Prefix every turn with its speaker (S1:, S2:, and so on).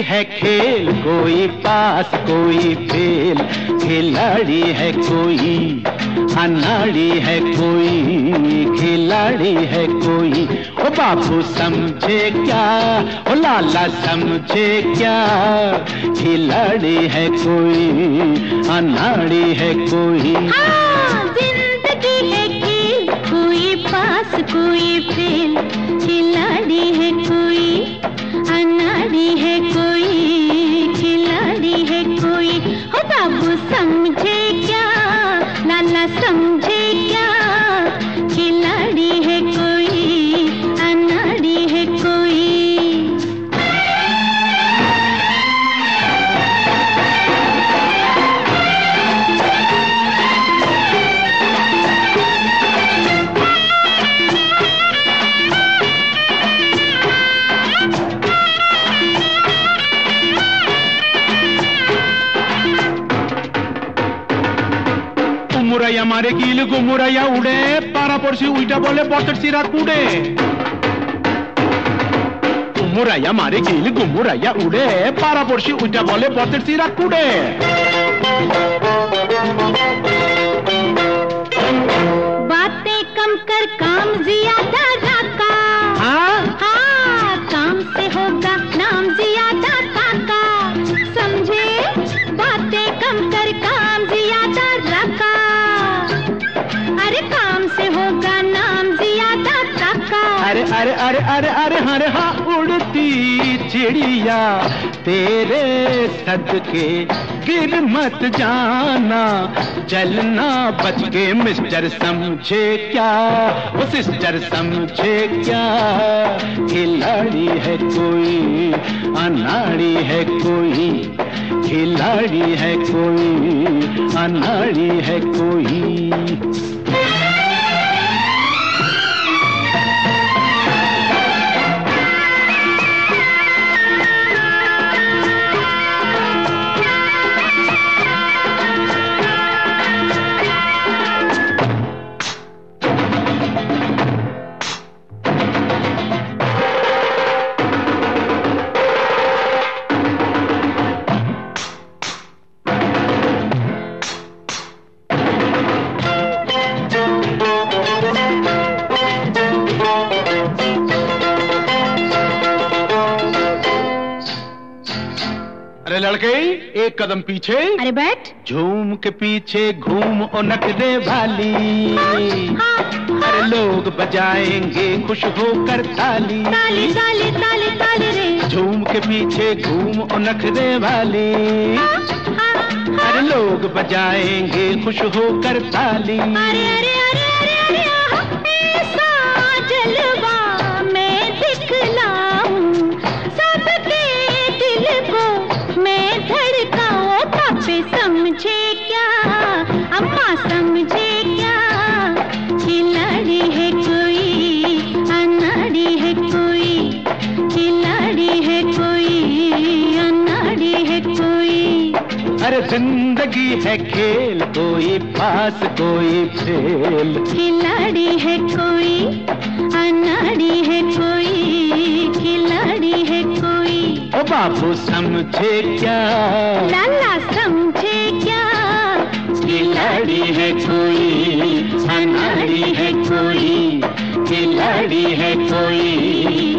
S1: है खेल, कोई पास कोई फेल, खिलाड़ी है कोई, अनाड़ी है कोई, खिलाड़ी है कोई। ओ बाबू समझे क्या, ओ लाला समझे क्या, खिलाड़ी है कोई, अनाड़ी है कोई।
S2: हाँ, जिंदगी है खेल, कोई पास कोई फेल, खिलाड़ी है कोई, अनाड़ी है कोई, खिलाड़ी है कोई। हो बाबू समझे क्या, लाला समझे क्या, खिलाड़ी है कोई, अनाड़ी है कोई।
S1: मुरैया मारे कील गो मुरैया उड़े, पारा पड़सी उल्टा बोले बटर सिरा कूड़े। मुरैया मारे कील गो मुरैया उड़े, पारा पड़सी उल्टा बोले बटर सिरा कूड़े।
S2: बातें कम कर काम ज्यादा रखा।
S1: हाँ
S2: हाँ, काम से होगा नाम ज्यादा काका, समझे? बातें कम कर काम ज्यादा रखा, अरे काम से होगा नाम ज्यादा काका।
S1: अरे अरे अरे अरे अरे हरे हाँ, उड़ती चिड़िया तेरे सदके गिर मत जाना, चलना बच के मिस्टर समझे क्या, वो सिस्टर समझे क्या, खिलाड़ी है कोई, अनाड़ी है कोई, खिलाड़ी है कोई, अनाड़ी है कोई। अरे लड़के एक कदम पीछे।
S2: अरे बैठ।
S1: झूम के पीछे घूम ओ नखरे वाली, अरे लोग बजाएंगे खुश होकर ताली,
S2: ताली ताली ताली ताली रे।
S1: झूम के पीछे घूम ओ नखरे वाली, अरे लोग बजाएंगे खुश होकर ताली।
S2: अरे अरे अरे अरे अरे ऐसा जलवा मैं दिखलाऊं, सबके दिल को मैं धड़काऊं। पापे समझे क्या, अम्मा समझे क्या, खिलाड़ी है कोई, अनाड़ी है कोई, खिलाड़ी है कोई, अनाड़ी है कोई।
S1: अरे जिंदगी है खेल, कोई पास कोई फेल,
S2: खिलाड़ी है कोई, अनाड़ी है कोई, खिलाड़ी है कोई।
S1: ओ बाबू समझे क्या,
S2: लाला समझे क्या,
S1: खिलाड़ी है कोई, अनाड़ी है कोई, खिलाड़ी है कोई,